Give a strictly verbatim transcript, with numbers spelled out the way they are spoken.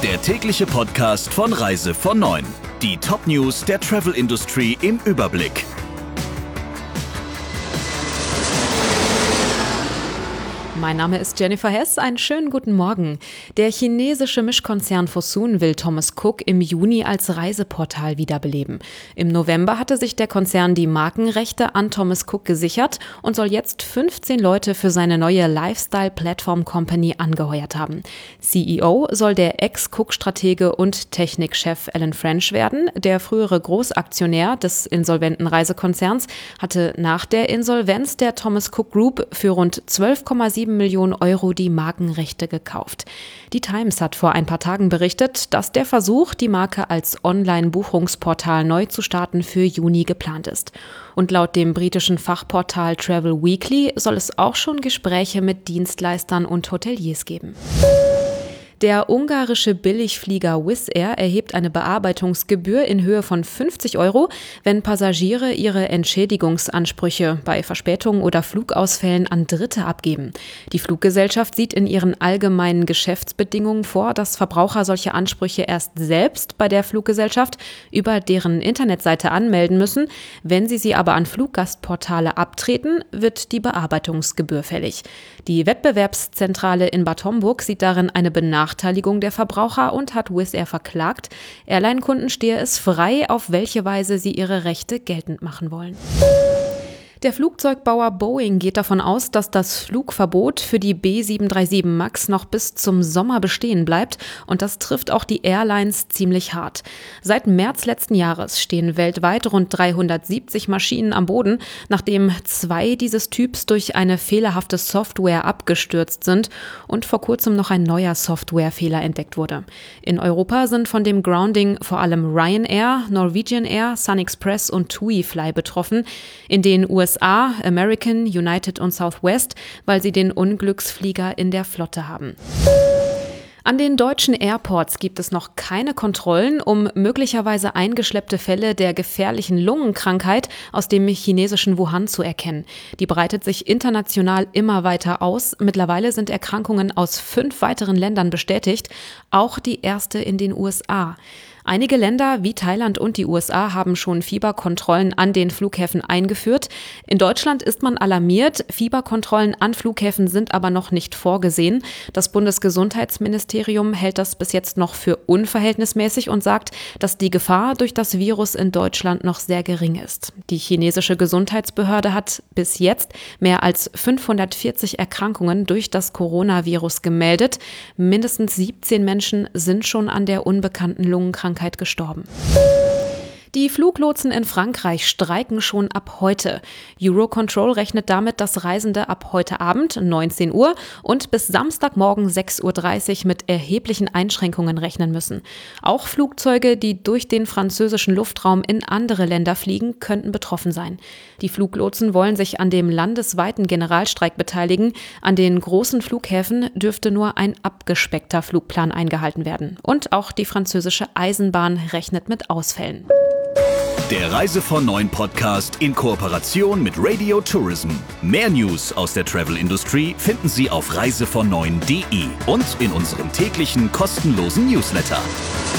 Der tägliche Podcast von Reise von neun. Die Top-News der Travel Industry im Überblick. Mein Name ist Jennifer Hess. Einen schönen guten Morgen. Der chinesische Mischkonzern Fosun will Thomas Cook im Juni als Reiseportal wiederbeleben. Im November hatte sich der Konzern die Markenrechte an Thomas Cook gesichert und soll jetzt fünfzehn Leute für seine neue Lifestyle-Plattform-Company angeheuert haben. C E O soll der Ex-Cook-Stratege und Technikchef Alan French werden. Der frühere Großaktionär des insolventen Reisekonzerns hatte nach der Insolvenz der Thomas Cook Group für rund zwölf Komma sieben Millionen Euro die Markenrechte gekauft. Die Times hat vor ein paar Tagen berichtet, dass der Versuch, die Marke als Online-Buchungsportal neu zu starten, für Juni geplant ist. Und laut dem britischen Fachportal Travel Weekly soll es auch schon Gespräche mit Dienstleistern und Hoteliers geben. Der ungarische Billigflieger Wizz Air erhebt eine Bearbeitungsgebühr in Höhe von fünfzig Euro, wenn Passagiere ihre Entschädigungsansprüche bei Verspätungen oder Flugausfällen an Dritte abgeben. Die Fluggesellschaft sieht in ihren allgemeinen Geschäftsbedingungen vor, dass Verbraucher solche Ansprüche erst selbst bei der Fluggesellschaft über deren Internetseite anmelden müssen. Wenn sie sie aber an Fluggastportale abtreten, wird die Bearbeitungsgebühr fällig. Die Wettbewerbszentrale in Bad Homburg sieht darin eine Benachteiligung der Verbraucher und hat Wizz Air verklagt. Airline-Kunden stehe es frei, auf welche Weise sie ihre Rechte geltend machen wollen. Der Flugzeugbauer Boeing geht davon aus, dass das Flugverbot für die B sieben drei sieben MAX noch bis zum Sommer bestehen bleibt, und das trifft auch die Airlines ziemlich hart. Seit März letzten Jahres stehen weltweit rund dreihundertsiebzig Maschinen am Boden, nachdem zwei dieses Typs durch eine fehlerhafte Software abgestürzt sind und vor kurzem noch ein neuer Softwarefehler entdeckt wurde. In Europa sind von dem Grounding vor allem Ryanair, Norwegian Air, SunExpress und TUI Fly betroffen. In den U S A, American, United und Southwest, weil sie den Unglücksflieger in der Flotte haben. An den deutschen Airports gibt es noch keine Kontrollen, um möglicherweise eingeschleppte Fälle der gefährlichen Lungenkrankheit aus dem chinesischen Wuhan zu erkennen. Die breitet sich international immer weiter aus. Mittlerweile sind Erkrankungen aus fünf weiteren Ländern bestätigt, auch die erste in den U S A. Einige Länder wie Thailand und die U S A haben schon Fieberkontrollen an den Flughäfen eingeführt. In Deutschland ist man alarmiert. Fieberkontrollen an Flughäfen sind aber noch nicht vorgesehen. Das Bundesgesundheitsministerium hält das bis jetzt noch für unverhältnismäßig und sagt, dass die Gefahr durch das Virus in Deutschland noch sehr gering ist. Die chinesische Gesundheitsbehörde hat bis jetzt mehr als fünfhundertvierzig Erkrankungen durch das Coronavirus gemeldet. Mindestens siebzehn Menschen sind schon an der unbekannten Lungenkrankheit gestorben. Die Fluglotsen in Frankreich streiken schon ab heute. Eurocontrol rechnet damit, dass Reisende ab heute Abend neunzehn Uhr und bis Samstagmorgen sechs Uhr dreißig mit erheblichen Einschränkungen rechnen müssen. Auch Flugzeuge, die durch den französischen Luftraum in andere Länder fliegen, könnten betroffen sein. Die Fluglotsen wollen sich an dem landesweiten Generalstreik beteiligen. An den großen Flughäfen dürfte nur ein abgespeckter Flugplan eingehalten werden. Und auch die französische Eisenbahn rechnet mit Ausfällen. Der Reise von neun Podcast in Kooperation mit Radio Tourism. Mehr News aus der Travel Industry finden Sie auf reise von neun punkt de und in unserem täglichen kostenlosen Newsletter.